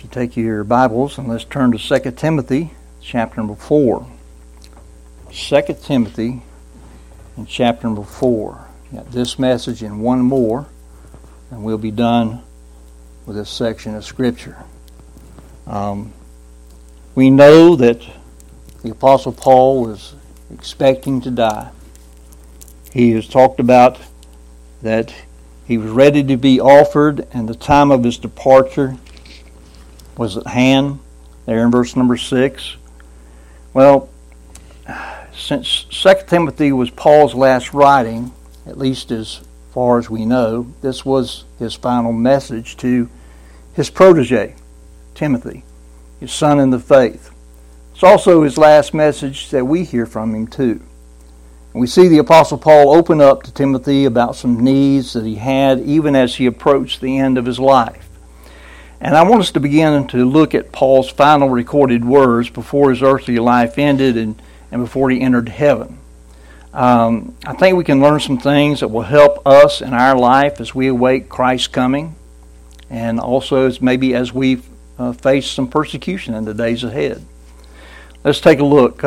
you take your Bibles and let's turn to 2 Timothy chapter number 4. 2 Timothy in chapter number 4. Got this message and one more, and we'll be done with this section of Scripture. We know that the Apostle Paul was expecting to die. He has talked about that he was ready to be offered, and the time of his departure was at hand, there in verse number 6. Well, since 2 Timothy was Paul's last writing, at least as far as we know, this was his final message to his protege, Timothy, his son in the faith. It's also his last message that we hear from him too. And we see the Apostle Paul open up to Timothy about some needs that he had even as he approached the end of his life. And I want us to begin to look at Paul's final recorded words before his earthly life ended and before he entered heaven. I think we can learn some things that will help us in our life as we await Christ's coming, and also as we face some persecution in the days ahead. Let's take a look.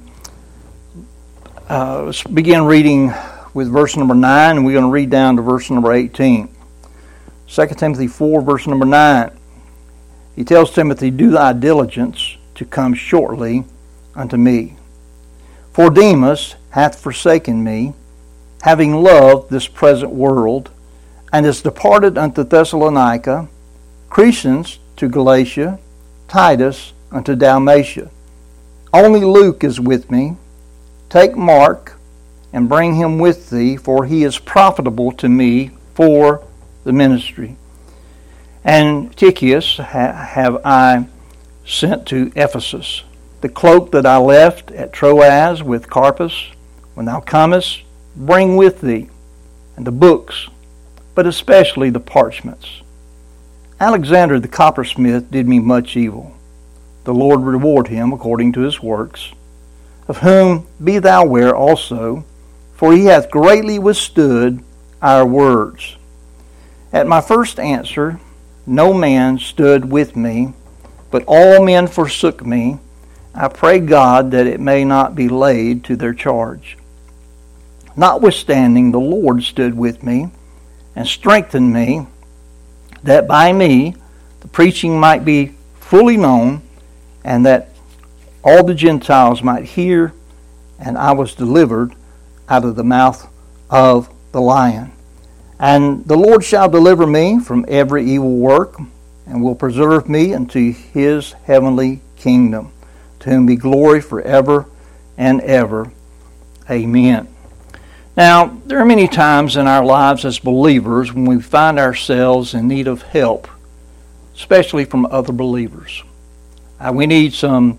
Let's begin reading with verse number 9, and we're going to read down to verse number 18. 2 Timothy 4, verse number 9. He tells Timothy, "Do thy diligence to come shortly unto me. For Demas hath forsaken me, having loved this present world, and is departed unto Thessalonica, Crescens to Galatia, Titus unto Dalmatia. Only Luke is with me. Take Mark, and bring him with thee, for he is profitable to me for the ministry. And Tychicus have I sent to Ephesus. The cloak that I left at Troas with Carpus, when thou comest, bring with thee, and the books, but especially the parchments. Alexander the coppersmith did me much evil. The Lord reward him according to his works, of whom be thou ware also, for he hath greatly withstood our words. At my first answer, no man stood with me, but all men forsook me. I pray God that it may not be laid to their charge. Notwithstanding, the Lord stood with me, and strengthened me, that by me the preaching might be fully known, and that all the Gentiles might hear, and I was delivered out of the mouth of the lion. And the Lord shall deliver me from every evil work, and will preserve me unto his heavenly kingdom, to whom be glory forever and ever. Amen." Now, there are many times in our lives as believers when we find ourselves in need of help, especially from other believers. We need some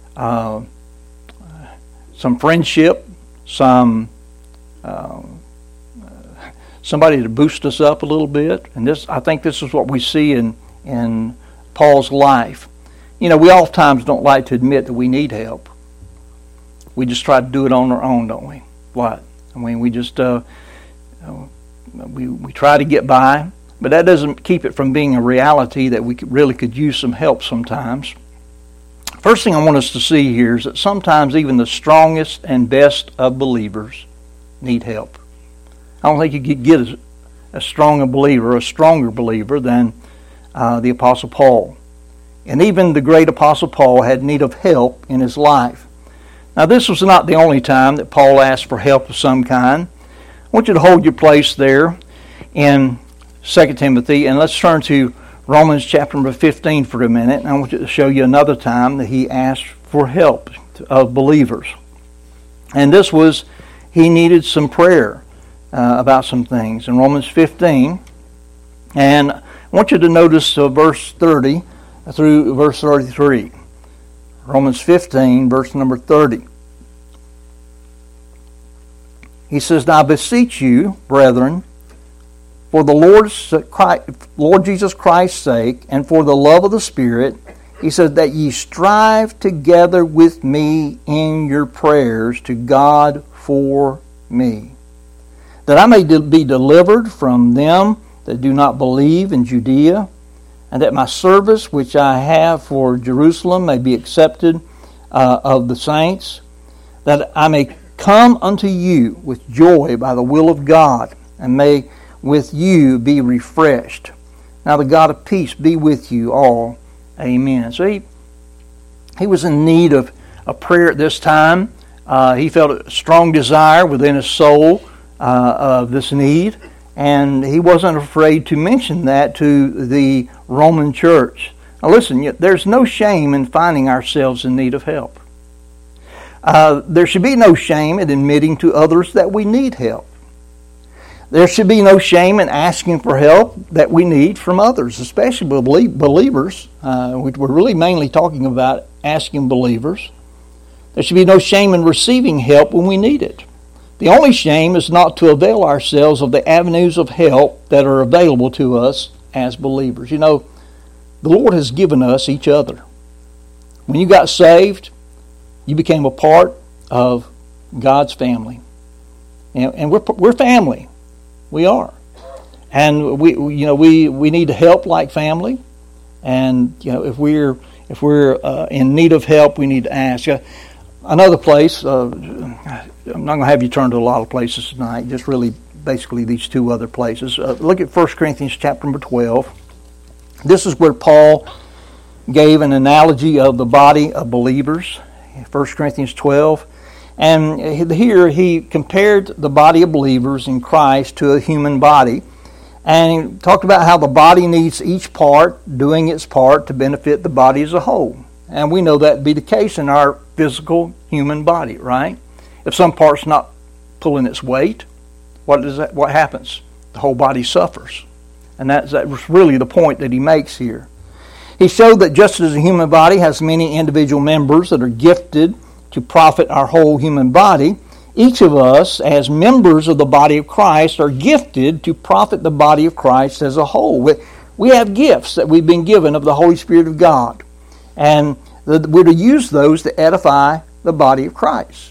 friendship, somebody to boost us up a little bit. And I think this is what we see in Paul's life. You know, we oftentimes don't like to admit that we need help. We just try to do it on our own, don't we? What? I mean, we just we try to get by, but that doesn't keep it from being a reality that we really could use some help sometimes. First thing I want us to see here is that sometimes even the strongest and best of believers need help. I don't think you could get a stronger believer than the Apostle Paul. And even the great Apostle Paul had need of help in his life. Now, this was not the only time that Paul asked for help of some kind. I want you to hold your place there in 2 Timothy, and let's turn to Romans chapter number 15 for a minute. And I want to show you another time that he asked for help of believers. And this was, he needed some prayer about some things. In Romans 15, and I want you to notice verse 30 through verse 33. Romans 15, verse number 30. He says, "Now I beseech you, brethren, for the Lord Jesus Christ's sake, and for the love of the Spirit," he says, "that ye strive together with me in your prayers to God for me, that I may be delivered from them that do not believe in Judea, and that my service which I have for Jerusalem may be accepted of the saints, that I may come unto you with joy by the will of God, and may with you be refreshed. Now the God of peace be with you all. Amen. So he was in need of a prayer at this time. He felt a strong desire within his soul of this need, and he wasn't afraid to mention that to the Roman church. Now listen, there's no shame in finding ourselves in need of help. There should be no shame in admitting to others that we need help. There should be no shame in asking for help that we need from others, especially believers. We're really mainly talking about asking believers. There should be no shame in receiving help when we need it. The only shame is not to avail ourselves of the avenues of help that are available to us as believers. You know, the Lord has given us each other. When you got saved, you became a part of God's family. And we're family. We are. And we need to help like family. And if we're in need of help, we need to ask. Another place, I'm not going to have you turn to a lot of places tonight, just really basically these two other places. Look at 1 Corinthians chapter number 12. This is where Paul gave an analogy of the body of believers, 1 Corinthians 12. And here he compared the body of believers in Christ to a human body. And he talked about how the body needs each part doing its part to benefit the body as a whole. And we know that to be the case in our physical human body, right? If some part's not pulling its weight, what happens? The whole body suffers. And that was really the point that he makes here. He showed that just as a human body has many individual members that are gifted to profit our whole human body, each of us as members of the body of Christ are gifted to profit the body of Christ as a whole. We have gifts that we've been given of the Holy Spirit of God. And we're to use those to edify the body of Christ.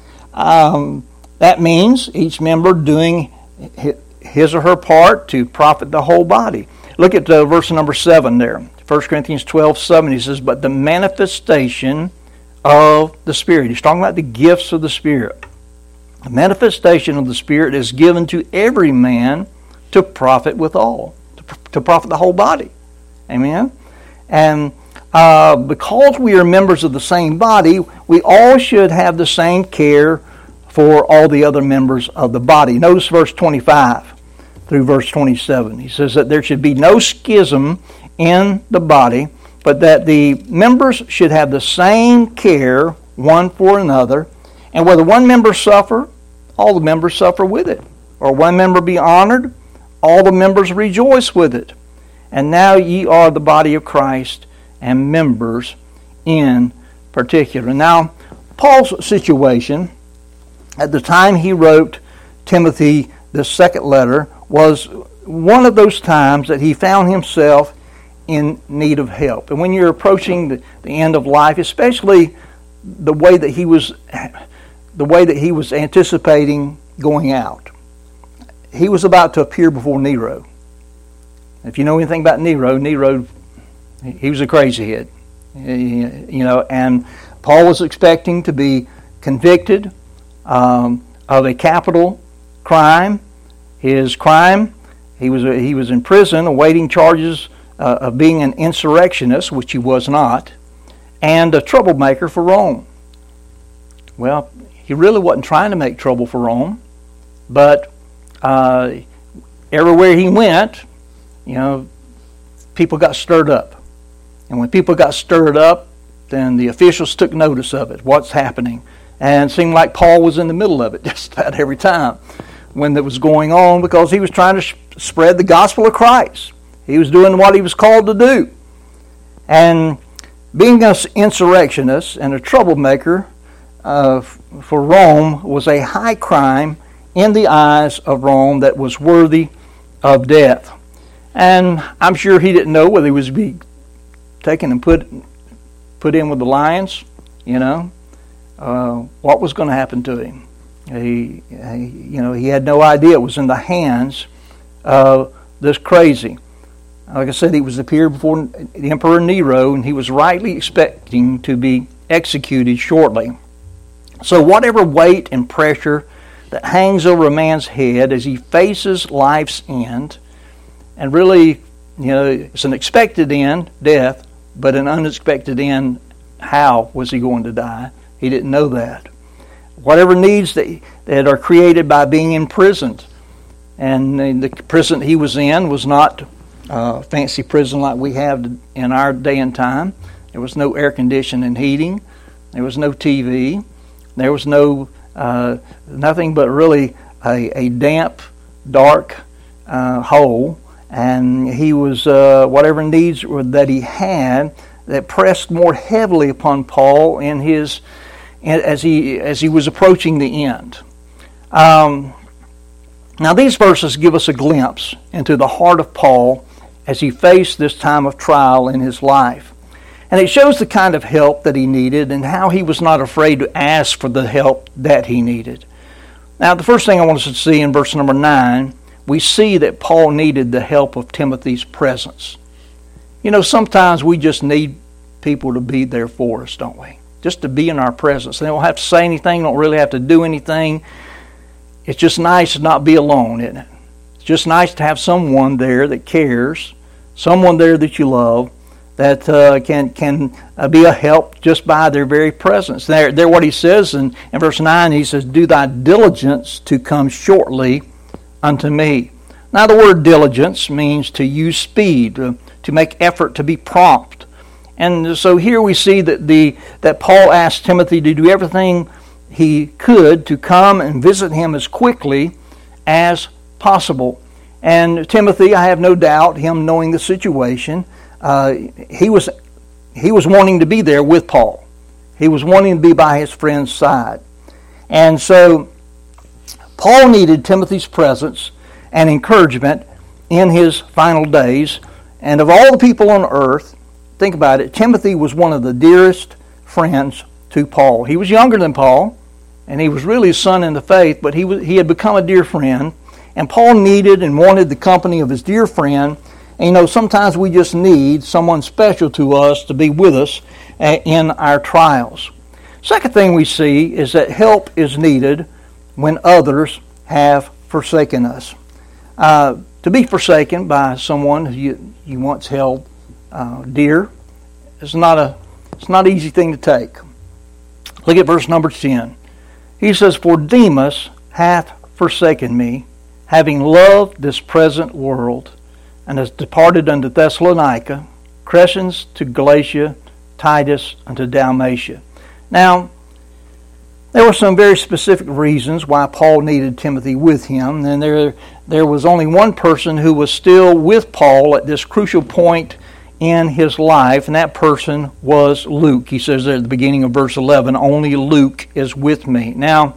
That means each member doing his or her part to profit the whole body. Look at verse number 7 there. 1 Corinthians 12:7, he says, but the manifestation of the Spirit. He's talking about the gifts of the Spirit. The manifestation of the Spirit is given to every man to profit withal, to profit the whole body. Amen? And because we are members of the same body, we all should have the same care for all the other members of the body. Notice verse 25 through verse 27. He says that there should be no schism in the body, but that the members should have the same care one for another. And whether one member suffer, all the members suffer with it. Or one member be honored, all the members rejoice with it. And now ye are the body of Christ, and members in particular. Now, Paul's situation, at the time he wrote Timothy the second letter, was one of those times that he found himself in need of help. And when you're approaching the end of life, especially the way that he was anticipating going out, he was about to appear before Nero. If you know anything about Nero, he was a crazy head, and Paul was expecting to be convicted of a capital crime. His crime, he was in prison awaiting charges of being an insurrectionist, which he was not, and a troublemaker for Rome. Well, he really wasn't trying to make trouble for Rome, but everywhere he went, people got stirred up. And when people got stirred up, then the officials took notice of it, what's happening. And it seemed like Paul was in the middle of it just about every time when that was going on, because he was trying to spread the gospel of Christ. He was doing what he was called to do. And being an insurrectionist and a troublemaker for Rome was a high crime in the eyes of Rome that was worthy of death. And I'm sure he didn't know whether he was be taken and put in with the lions, what was going to happen to him. He had no idea it was in the hands of this crazy Like I said, he was appeared before the Emperor Nero, and he was rightly expecting to be executed shortly. So whatever weight and pressure that hangs over a man's head as he faces life's end, and really, it's an expected end, death, but an unexpected end, how was he going to die? He didn't know that. Whatever needs that are created by being imprisoned, and the prison he was in was not a fancy prison like we have in our day and time. There was no air conditioning and heating. There was no TV. There was no nothing but really a damp, dark hole. And he was whatever needs that he had that pressed more heavily upon Paul as he was approaching the end. Now these verses give us a glimpse into the heart of Paul as he faced this time of trial in his life. And it shows the kind of help that he needed and how he was not afraid to ask for the help that he needed. Now the first thing I want us to see in verse number 9, we see that Paul needed the help of Timothy's presence. Sometimes we just need people to be there for us, don't we? Just to be in our presence. They don't have to say anything, don't really have to do anything. It's just nice to not be alone, isn't it? It's just nice to have someone there that cares, someone there that you love, that can be a help just by their very presence. There, what he says in verse 9, he says, "Do thy diligence to come shortly unto me." Now the word diligence means to use speed, to make effort, to be prompt. And so here we see that Paul asked Timothy to do everything he could to come and visit him as quickly as possible. And Timothy, I have no doubt, him knowing the situation, he was wanting to be there with Paul. He was wanting to be by his friend's side. And so Paul needed Timothy's presence and encouragement in his final days. And of all the people on earth, think about it, Timothy was one of the dearest friends to Paul. He was younger than Paul, and he was really his son in the faith, but he had become a dear friend. And Paul needed and wanted the company of his dear friend. And sometimes we just need someone special to us to be with us in our trials. Second thing we see is that help is needed when others have forsaken us. To be forsaken by someone you once held dear is not an easy thing to take. Look at verse number 10. He says, "For Demas hath forsaken me, having loved this present world, and has departed unto Thessalonica, Crescens to Galatia, Titus unto Dalmatia." Now, there were some very specific reasons why Paul needed Timothy with him, and there was only one person who was still with Paul at this crucial point in his life, and that person was Luke. He says there at the beginning of verse 11, "Only Luke is with me." Now,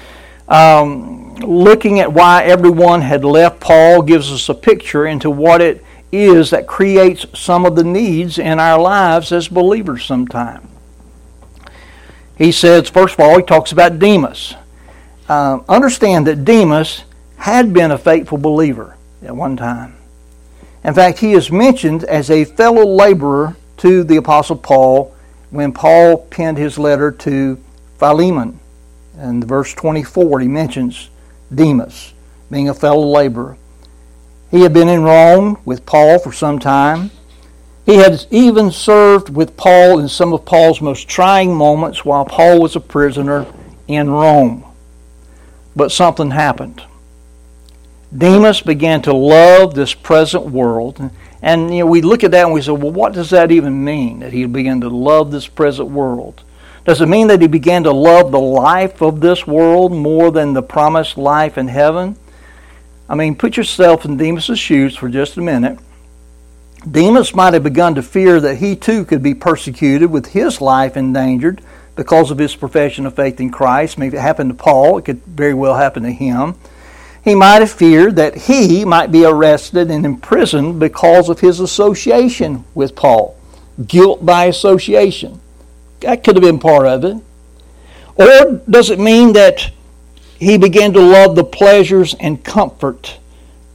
looking at why everyone had left Paul gives us a picture into what it is that creates some of the needs in our lives as believers sometimes. He says, first of all, he talks about Demas. Understand that Demas had been a faithful believer at one time. In fact, he is mentioned as a fellow laborer to the Apostle Paul when Paul penned his letter to Philemon. In verse 24, he mentions Demas being a fellow laborer. He had been in Rome with Paul for some time. He had even served with Paul in some of Paul's most trying moments while Paul was a prisoner in Rome. But something happened. Demas began to love this present world. And we look at that and we say, well, what does that even mean, that he began to love this present world? Does it mean that he began to love the life of this world more than the promised life in heaven? I mean, put yourself in Demas' shoes for just a minute. Demas might have begun to fear that he too could be persecuted with his life endangered because of his profession of faith in Christ. Maybe it happened to Paul. It could very well happen to him. He might have feared that he might be arrested and imprisoned because of his association with Paul. Guilt by association. That could have been part of it. Or does it mean that he began to love the pleasures and comfort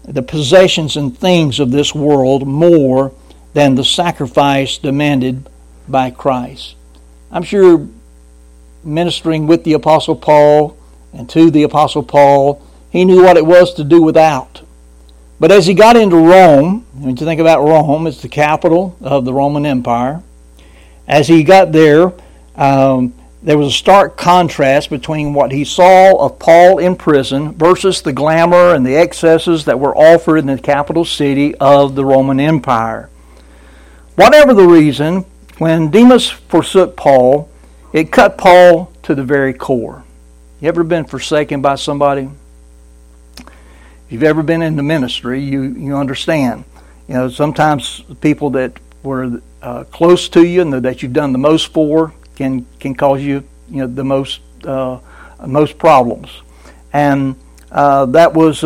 the possessions and things of this world more than the sacrifice demanded by Christ. I'm sure ministering with the Apostle Paul and to the Apostle Paul, he knew what it was to do without. But as he got into Rome, when you think about Rome, it's the capital of the Roman Empire. As he got there, there was a stark contrast between what he saw of Paul in prison versus the glamour and the excesses that were offered in the capital city of the Roman Empire. Whatever the reason, when Demas forsook Paul, it cut Paul to the very core. You ever been forsaken by somebody? If you've ever been in the ministry, you understand. Sometimes people that were close to you and that you've done the most for can cause you, the most problems. And that was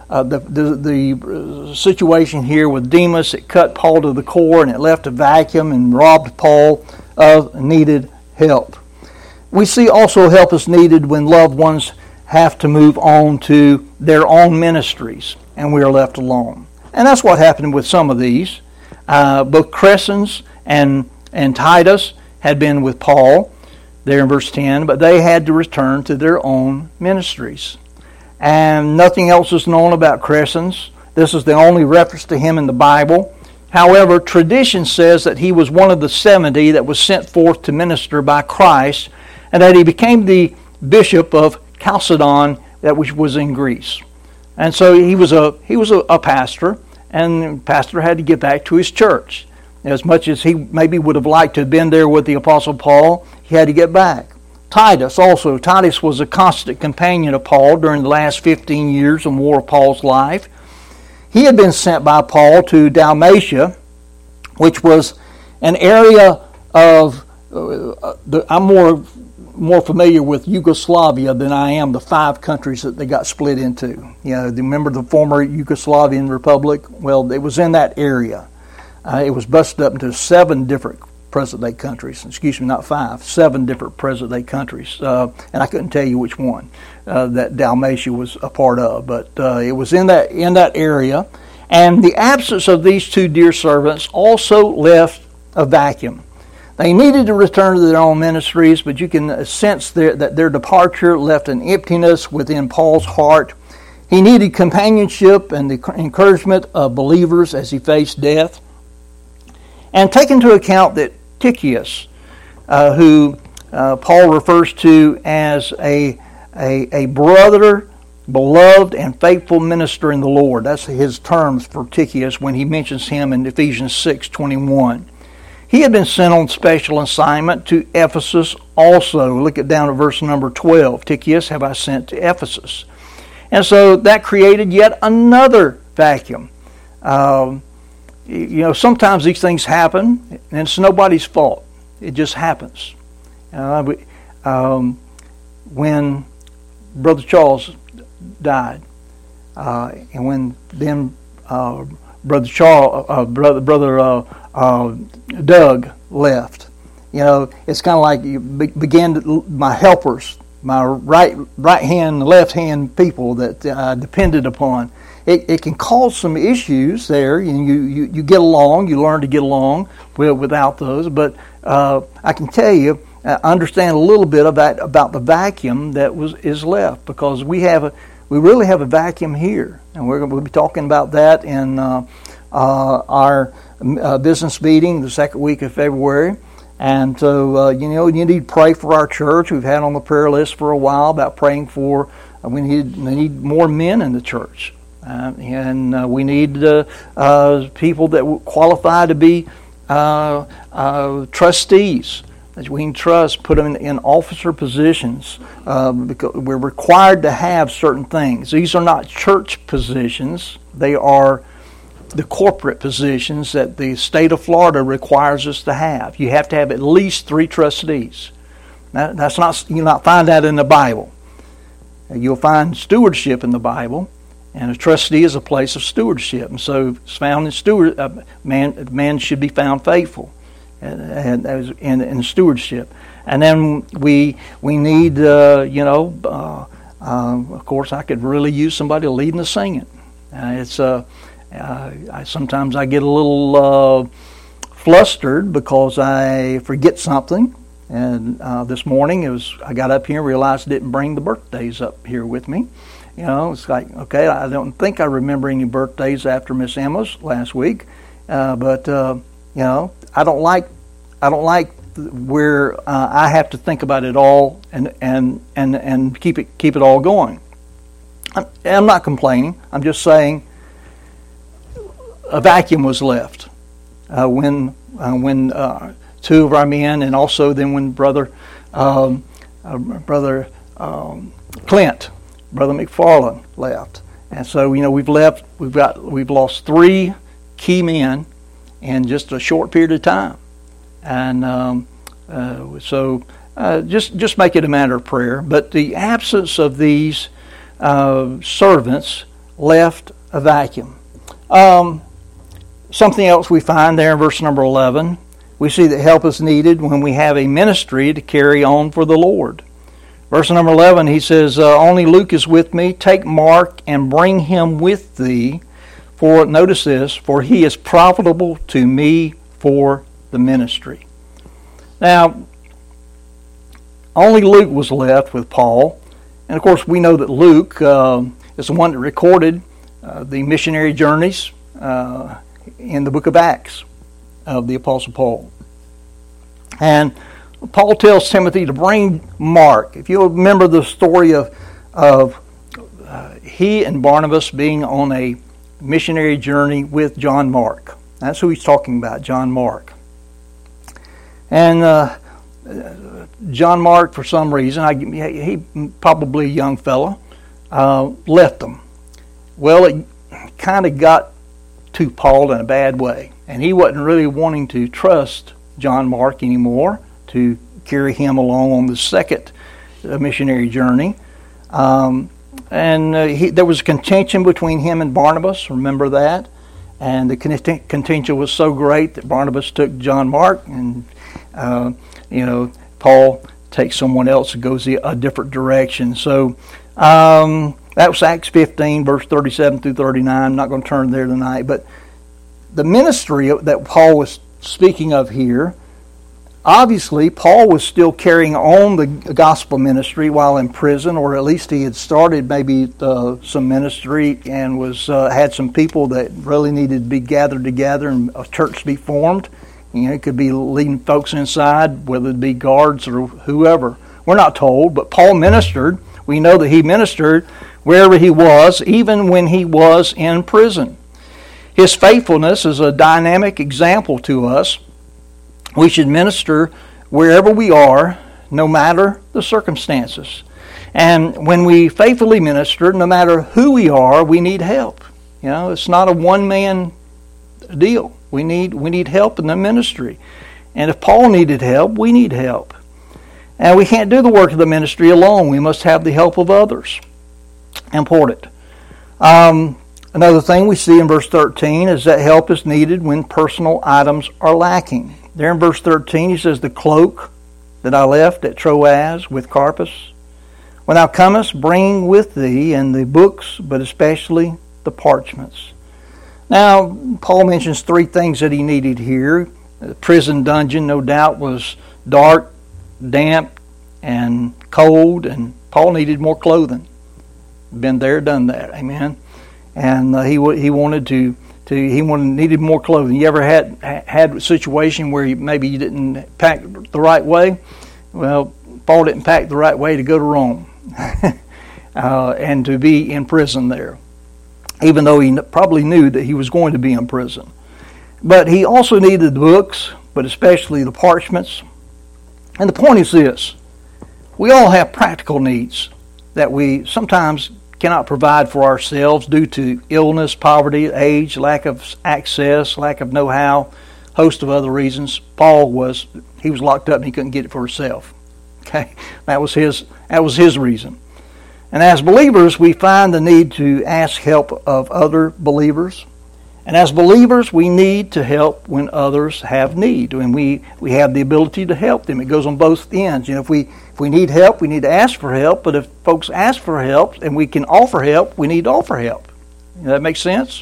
the situation here with Demas. It cut Paul to the core, and it left a vacuum and robbed Paul of needed help. We see also help is needed when loved ones have to move on to their own ministries, and we are left alone. And that's what happened with some of these. Both Crescens and Titus had been with Paul, there in verse 10, but they had to return to their own ministries. And nothing else is known about Crescens. This is the only reference to him in the Bible. However, tradition says that he was one of the 70 that was sent forth to minister by Christ, and that he became the bishop of Chalcedon, that which was in Greece. And so he was a pastor, and the pastor had to get back to his church. As much as he maybe would have liked to have been there with the Apostle Paul, he had to get back. Titus was a constant companion of Paul during the last 15 years or more of Paul's life. He had been sent by Paul to Dalmatia, which was an area of, I'm more familiar with Yugoslavia than I am the 5 countries that they got split into. Remember the former Yugoslavian Republic? Well, it was in that area. It was busted up into 7 different present-day countries. Excuse me, not 5, 7 different present-day countries. And I couldn't tell you which one that Dalmatia was a part of. But it was in that area. And the absence of these 2 dear servants also left a vacuum. They needed to return to their own ministries, but you can sense that their departure left an emptiness within Paul's heart. He needed companionship and the encouragement of believers as he faced death. And take into account that Tychicus, who Paul refers to as a brother, beloved, and faithful minister in the Lord. That's his terms for Tychicus when he mentions him in Ephesians 6:21. He had been sent on special assignment to Ephesus also. Look down at verse number 12. Tychicus have I sent to Ephesus. And so that created yet another vacuum. Sometimes these things happen, and it's nobody's fault. It just happens. When Brother Charles died, and when then Brother Doug left, it's kind of like you my helpers, my right hand, left hand people that I depended upon. It can cause some issues there. You get along, you learn to get along without those. But I can tell you, understand a little bit about the vacuum that is left, because we really have a vacuum here, and we'll be talking about that in our business meeting the second week of February. And so you need to pray for our church. We've had on the prayer list for a while about praying for. We need more men in the church. And we need people that qualify to be trustees that we can trust, put them in officer positions, because we're required to have certain things. These are not church positions. They are the corporate positions that the state of Florida requires us to have. You have to have at least 3 trustees. You'll not find that in the Bible. You'll find stewardship in the Bible. And a trustee is a place of stewardship, and so it's found in man should be found faithful, and in stewardship. And then we need of course I could really use somebody to lead in the singing. Sometimes I get a little flustered because I forget something. And this morning I got up here and realized I didn't bring the birthdays up here with me. It's like, okay, I don't think I remember any birthdays after Miss Emma's last week, but I don't like where I have to think about it all and keep it all going. I'm not complaining. I'm just saying a vacuum was left when two of our men, and also then when Brother Clint, Brother McFarland left, and so we've lost three key men in just a short period of time, and so just make it a matter of prayer. But the absence of these servants left a vacuum. Something else we find there in verse number 11. We see that help is needed when we have a ministry to carry on for the Lord. Verse number 11, he says, only Luke is with me. Take Mark and bring him with thee. For, notice this, for he is profitable to me for the ministry. Now, only Luke was left with Paul. And of course, we know that Luke is the one that recorded the missionary journeys in the book of Acts of the Apostle Paul. And Paul tells Timothy to bring Mark. If you remember the story of he and Barnabas being on a missionary journey with John Mark. That's who he's talking about, John Mark. And John Mark, for some reason, he probably a young fellow, left them. Well, it kind of got to Paul in a bad way. And he wasn't really wanting to trust John Mark anymore to carry him along on the second missionary journey. There was contention between him and Barnabas, remember that? And the contention was so great that Barnabas took John Mark, and Paul takes someone else and goes a different direction. So that was Acts 15, verse 37 through 39. I'm not going to turn there tonight, but the ministry that Paul was speaking of here, obviously Paul was still carrying on the gospel ministry while in prison, or at least he had started maybe some ministry and was had some people that really needed to be gathered together and a church to be formed. It could be leading folks inside, whether it be guards or whoever. We're not told, but Paul ministered. We know that he ministered wherever he was, even when he was in prison. His faithfulness is a dynamic example to us. We should minister wherever we are, no matter the circumstances. And when we faithfully minister, no matter who we are, we need help. It's not a one-man deal. We need help in the ministry. And if Paul needed help, we need help. And we can't do the work of the ministry alone. We must have the help of others. Important. Another thing we see in verse 13 is that help is needed when personal items are lacking. There in verse 13 he says, the cloak that I left at Troas with Carpus, when thou comest, bring with thee, and the books, but especially the parchments. Now, Paul mentions three things that he needed here. The prison dungeon, no doubt, was dark, damp, and cold, and Paul needed more clothing. Been there, done that, amen. And he needed more clothing. You ever had a situation where maybe you didn't pack the right way? Well, Paul didn't pack the right way to go to Rome and to be in prison there, even though he probably knew that he was going to be in prison. But he also needed the books, but especially the parchments. And the point is this: we all have practical needs that we sometimes cannot provide for ourselves due to illness, poverty, age, lack of access, lack of know-how, host of other reasons. Paul was locked up and he couldn't get it for himself. Okay, that was his reason. And as believers, we find the need to ask help of other believers. And as believers, we need to help when others have need. And we have the ability to help them. It goes on both ends. If we need help, we need to ask for help. But if folks ask for help and we can offer help, we need to offer help. That makes sense?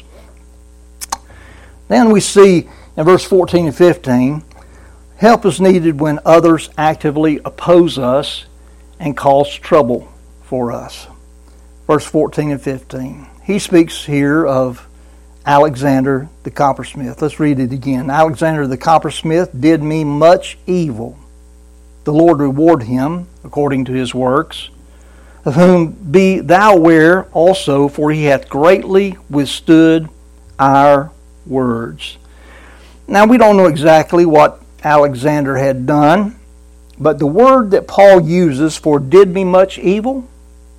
Then we see in verse 14 and 15, help is needed when others actively oppose us and cause trouble for us. Verse 14 and 15. He speaks here of Alexander the coppersmith. Let's read it again. Alexander the coppersmith did me much evil. The Lord reward him according to his works, of whom be thou aware also, for he hath greatly withstood our words. Now we don't know exactly what Alexander had done, but the word that Paul uses for did me much evil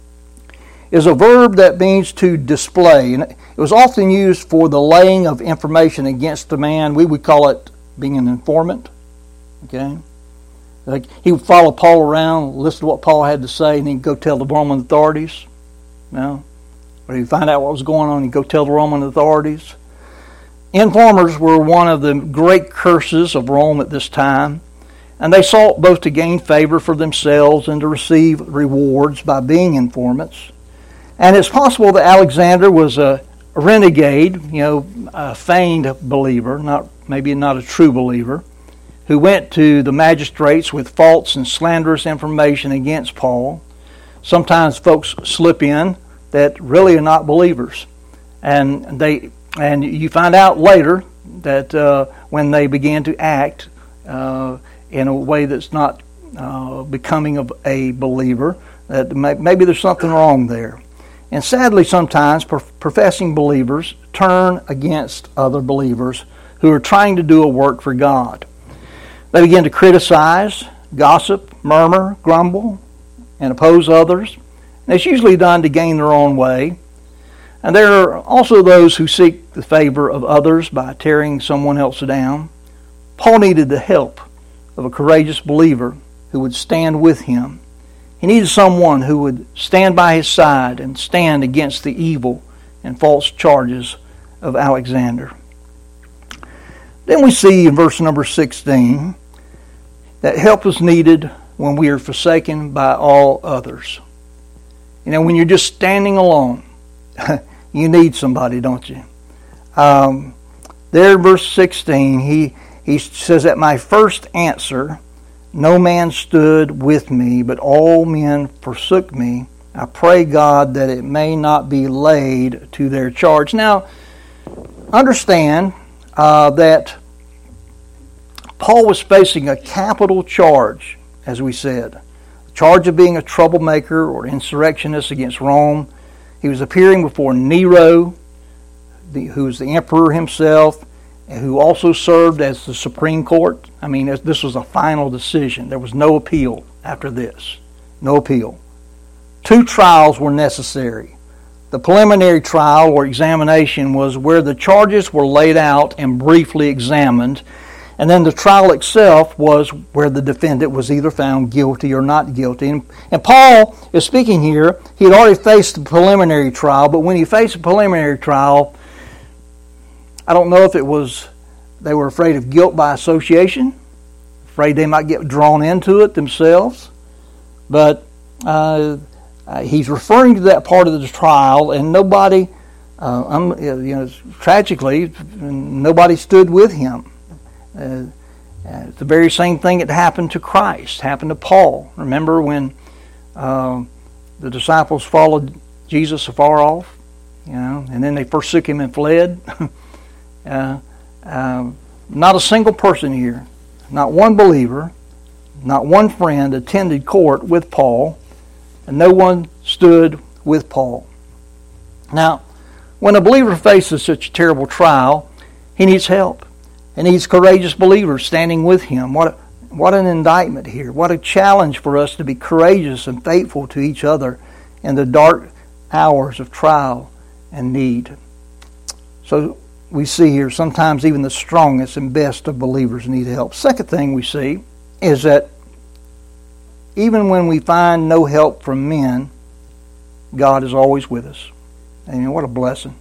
is a verb that means to display. And it was often used for the laying of information against a man. We would call it being an informant. Okay? Like he would follow Paul around, listen to what Paul had to say, and he'd go tell the Roman authorities. No? Or he'd find out what was going on, he'd go tell the Roman authorities. Informers were one of the great curses of Rome at this time, and they sought both to gain favor for themselves and to receive rewards by being informants. And it's possible that Alexander was a renegade, a feigned believer, maybe not a true believer, who went to the magistrates with false and slanderous information against Paul. Sometimes folks slip in that really are not believers, and you find out later that when they began to act in a way that's not becoming of a believer, that maybe there's something wrong there. And sadly, sometimes professing believers turn against other believers who are trying to do a work for God. They begin to criticize, gossip, murmur, grumble, and oppose others. And it's usually done to gain their own way. And there are also those who seek the favor of others by tearing someone else down. Paul needed the help of a courageous believer who would stand with him. He needed someone who would stand by his side and stand against the evil and false charges of Alexander. Then we see in verse number 16 that help is needed when we are forsaken by all others. When you're just standing alone, you need somebody, don't you? There in verse 16, he says, at my first answer, no man stood with me, but all men forsook me. I pray God that it may not be laid to their charge. Now, understand that Paul was facing a capital charge, as we said. The charge of being a troublemaker or insurrectionist against Rome. He was appearing before Nero, who was the emperor himself, and who also served as the Supreme Court. This was a final decision. There was no appeal after this. No appeal. 2 trials were necessary. The preliminary trial or examination was where the charges were laid out and briefly examined. And then the trial itself was where the defendant was either found guilty or not guilty. And Paul is speaking here. He had already faced the preliminary trial, but when he faced the preliminary trial, I don't know if it was they were afraid of guilt by association, afraid they might get drawn into it themselves. But he's referring to that part of the trial, and nobody, tragically, nobody stood with him. It's the very same thing that happened to Christ, happened to Paul. Remember when the disciples followed Jesus afar off, and then they forsook him and fled? Not a single person here, not one believer, not one friend attended court with Paul, and no one stood with Paul. Now, when a believer faces such a terrible trial, he needs help. He needs courageous believers standing with him. What an indictment here. What a challenge for us to be courageous and faithful to each other in the dark hours of trial and need. So we see here sometimes even the strongest and best of believers need help. Second thing we see is that even when we find no help from men, God is always with us. And what a blessing.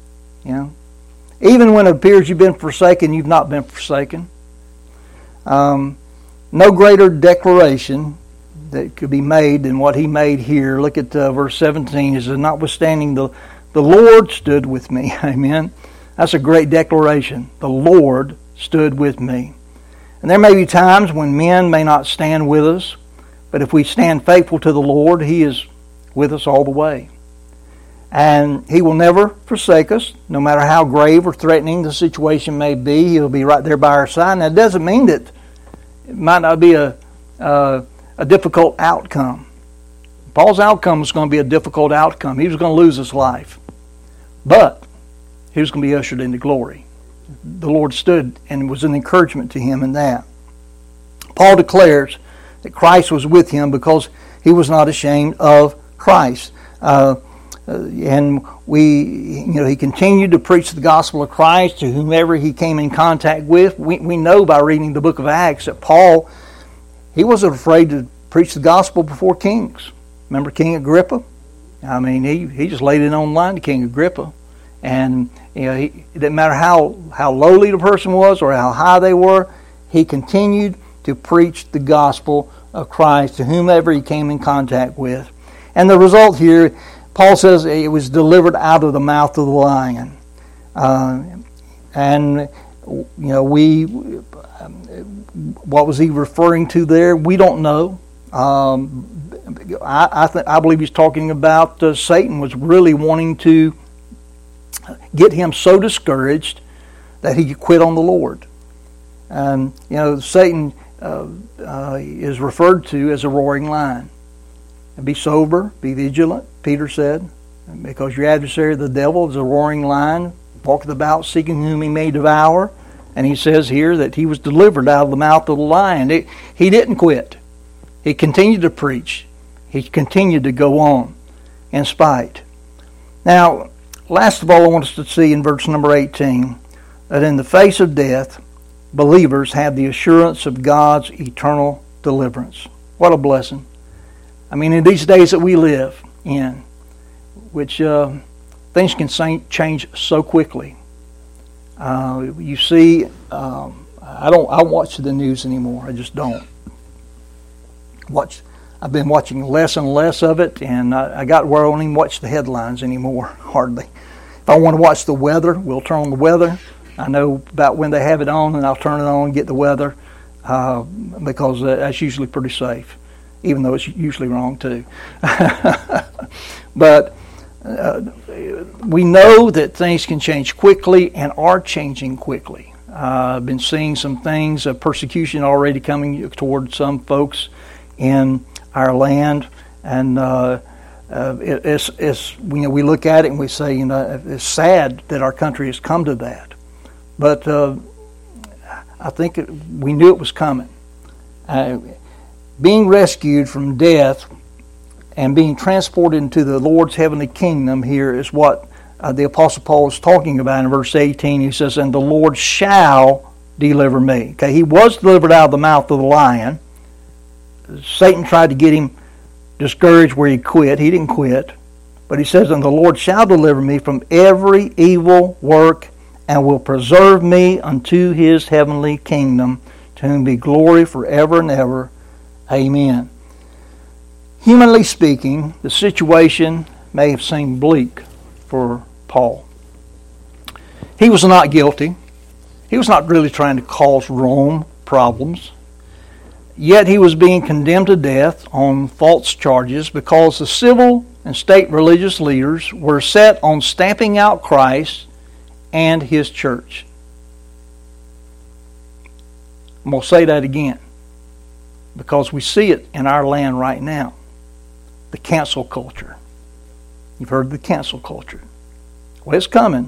Even when it appears you've been forsaken, you've not been forsaken. No greater declaration that could be made than what he made here. Look at verse 17. It says, notwithstanding the The Lord stood with me. Amen. That's a great declaration. The Lord stood with me. And there may be times when men may not stand with us, but if we stand faithful to the Lord, He is with us all the way. And He will never forsake us, no matter how grave or threatening the situation may be. He'll be right there by our side. Now, it doesn't mean that it might not be a difficult outcome. Paul's outcome was going to be a difficult outcome. He was going to lose his life. But he was going to be ushered into glory. The Lord stood and was an encouragement to him in that. Paul declares that Christ was with him because he was not ashamed of Christ. And he continued to preach the gospel of Christ to whomever he came in contact with. We know by reading the book of Acts that Paul, he wasn't afraid to preach the gospel before kings. Remember King Agrippa? I mean, he just laid it on the line to King Agrippa. And it didn't matter how lowly the person was or how high they were, he continued to preach the gospel of Christ to whomever he came in contact with. And the result here, Paul says it was delivered out of the mouth of the lion. What was he referring to there? We don't know. I believe he's talking about Satan was really wanting to get him so discouraged that he could quit on the Lord. Satan is referred to as a roaring lion. Be sober, be vigilant, Peter said, because your adversary, the devil, is a roaring lion, walketh about seeking whom he may devour. And he says here that he was delivered out of the mouth of the lion. He didn't quit. He continued to preach. He continued to go on in spite. Now, last of all, I want us to see in verse number 18 that in the face of death, believers have the assurance of God's eternal deliverance. What a blessing. I mean, in these days that we live in, which things can change so quickly. You see, I watch the news anymore. I just don't. I've been watching less and less of it, and I got where I don't even watch the headlines anymore, hardly. If I want to watch the weather, we'll turn on the weather. I know about when they have it on, and I'll turn it on and get the weather, because that's usually pretty safe, even though it's usually wrong too. But we know that things can change quickly and are changing quickly. I've been seeing some things of persecution already coming toward some folks in our land, and we look at it and we say, it's sad that our country has come to that. But I think we knew it was coming. Being rescued from death and being transported into the Lord's heavenly kingdom here is what the Apostle Paul is talking about in verse 18. He says, and the Lord shall deliver me. Okay, he was delivered out of the mouth of the lion. Satan tried to get him discouraged where he quit. He didn't quit. But he says, and the Lord shall deliver me from every evil work and will preserve me unto his heavenly kingdom, to whom be glory forever and ever. Amen. Humanly speaking, the situation may have seemed bleak for Paul. He was not guilty. He was not really trying to cause Rome problems. Yet he was being condemned to death on false charges because the civil and state religious leaders were set on stamping out Christ and his church. I'm going to say that again, because we see it in our land right now. The cancel culture. You've heard of the cancel culture. Well, it's coming.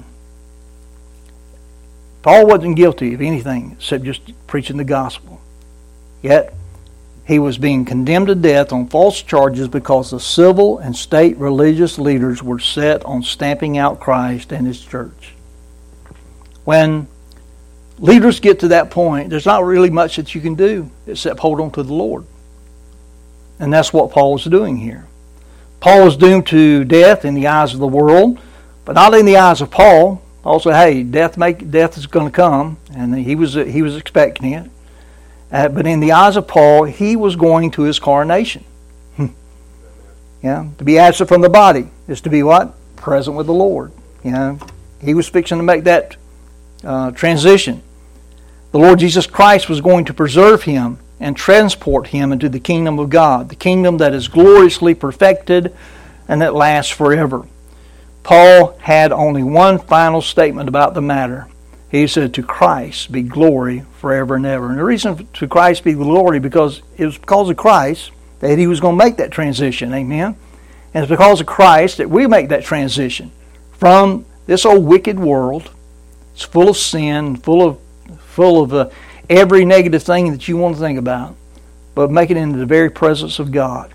Paul wasn't guilty of anything except just preaching the gospel. Yet, he was being condemned to death on false charges because the civil and state religious leaders were set on stamping out Christ and his church. When leaders get to that point, there's not really much that you can do except hold on to the Lord. And that's what Paul was doing here. Paul was doomed to death in the eyes of the world, but not in the eyes of Paul. Paul said, hey, death is going to come, and he was expecting it. But in the eyes of Paul, he was going to his coronation. To be absent from the body is to be what? present with the Lord. You know, he was fixing to make that transition. The Lord Jesus Christ was going to preserve him and transport him into the kingdom of God, the kingdom that is gloriously perfected and that lasts forever. Paul had only one final statement about the matter. He said, to Christ be glory forever and ever. And the reason to Christ be glory, because it was because of Christ that he was going to make that transition. Amen? And it's because of Christ that we make that transition from this old wicked world. It's full of sin, full of every negative thing that you want to think about, but make it into the very presence of God.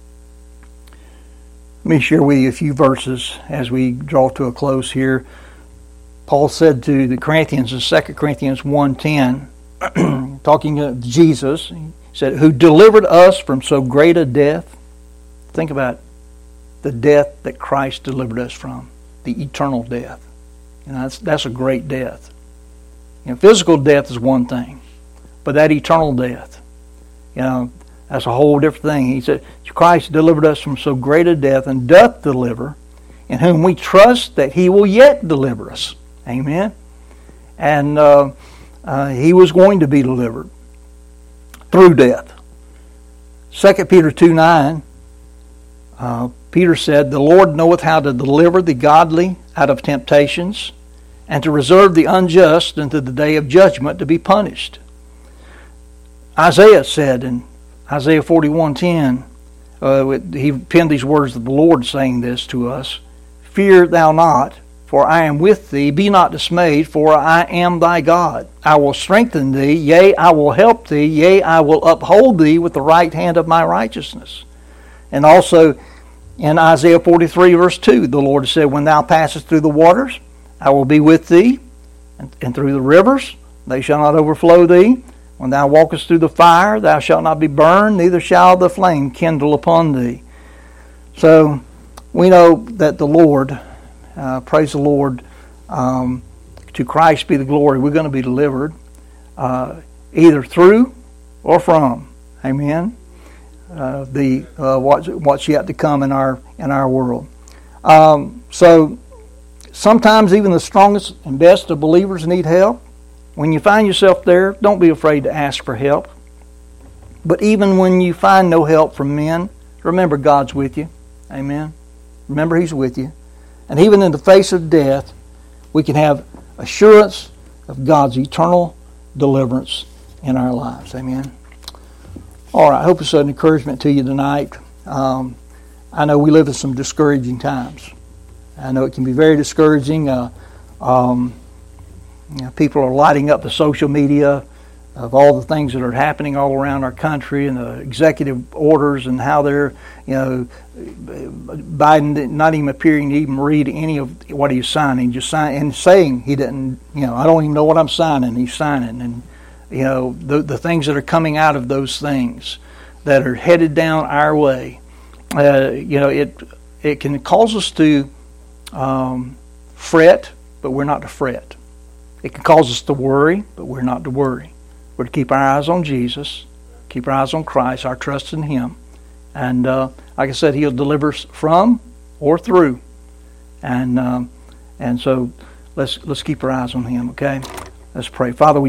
Let me share with you a few verses as we draw to a close here. Paul said to the Corinthians in 2 Corinthians 1:10, talking to Jesus, he said, who delivered us from so great a death. Think about the death that Christ delivered us from, the eternal death. You know, that's a great death. You know, physical death is one thing, but that eternal death, you know, that's a whole different thing. He said, Christ delivered us from so great a death, and doth deliver, in whom we trust that he will yet deliver us. Amen. And he was going to be delivered through death. 2 Peter 2:9, Peter said, the Lord knoweth how to deliver the godly out of temptations, and to reserve the unjust unto the day of judgment to be punished. Isaiah said in Isaiah 41:10, he penned these words of the Lord saying this to us, fear thou not, for I am with thee. Be not dismayed, for I am thy God. I will strengthen thee, yea, I will help thee, yea, I will uphold thee with the right hand of my righteousness. And also in Isaiah 43 verse 2, the Lord said, when thou passest through the waters, I will be with thee, and through the rivers, they shall not overflow thee. When thou walkest through the fire, thou shalt not be burned, neither shall the flame kindle upon thee. So we know that the Lord, praise the Lord, to Christ be the glory. We're going to be delivered either through or from. Amen. What's yet to come in our world. So sometimes even the strongest and best of believers need help. When you find yourself there, don't be afraid to ask for help. But even when you find no help from men, remember God's with you. Amen. Remember He's with you. And even in the face of death, we can have assurance of God's eternal deliverance in our lives. Amen. All right, I hope it's an encouragement to you tonight. I know we live in some discouraging times. I know it can be very discouraging. People are lighting up the social media of all the things that are happening all around our country and the executive orders and how they're, Biden not even appearing to even read any of what he's signing, just and saying he didn't, I don't even know what I'm signing. He's signing, and the things that are coming out of those things that are headed down our way, it can cause us to fret, but we're not to fret. It can cause us to worry, but we're not to worry. We're to keep our eyes on Jesus, keep our eyes on Christ, our trust in Him. And like I said, He'll deliver us from or through. And so let's keep our eyes on Him, okay? Let's pray. Father, we